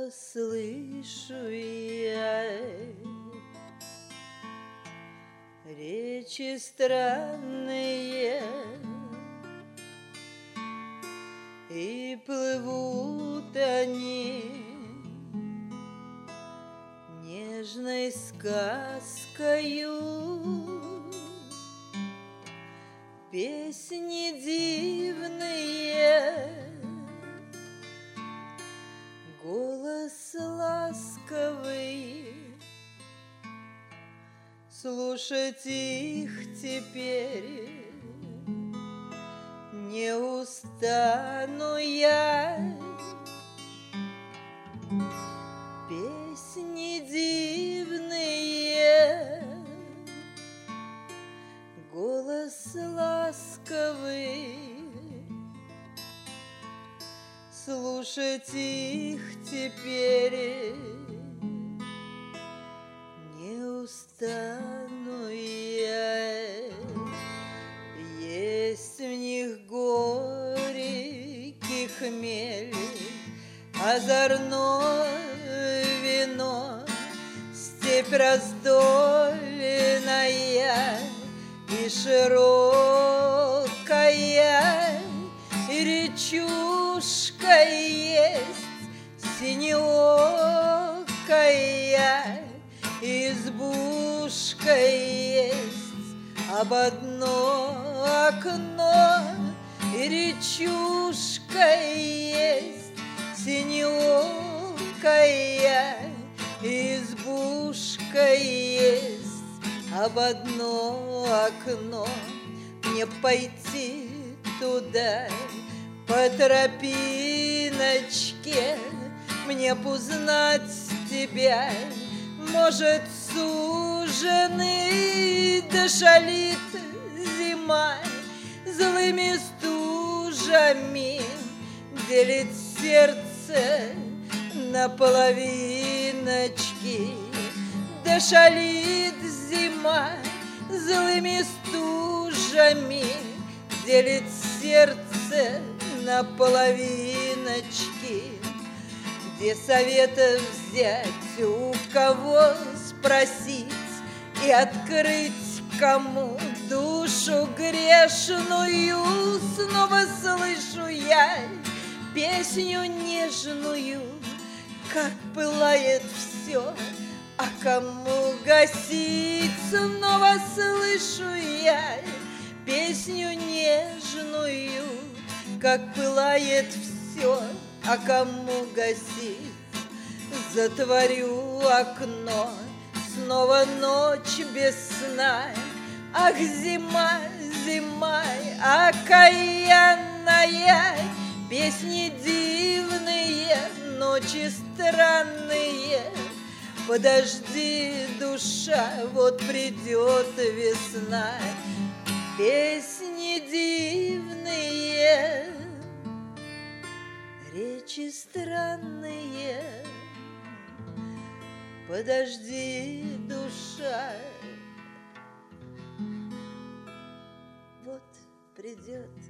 слышу я речи странные, и плывут они нежной сказкою. Песни дивные, голос ласковый, слушать их теперь не устану я. Песни дивные, голос ласковый, слушать их теперь не устану я. Есть в них горький хмель, озорное вино, степь раздольная и широкая, и речушка есть синеокая, избушка есть об одно окно, и речушка есть синеокая, избушка есть об одно окно. Мне пойти туда по тропиночке, мне б узнать тебя, может, суженый, да шалит зима злыми стужами, делит сердце на половиночки, да шалит зима злыми стужами, делит сердце на половиночки. Где совета взять, у кого спросить и открыть кому душу грешную? Снова слышу я песню нежную, как пылает все, а кому гасить? Снова слышу я песню нежную, как пылает все, а кому гасить? Затворю окно, снова ночь без сна. Ах, зима, зима окаянная, песни дивные, ночи странные. Подожди, душа, вот придет весна. Песни дивные, речи странные. Подожди, душа, вот придет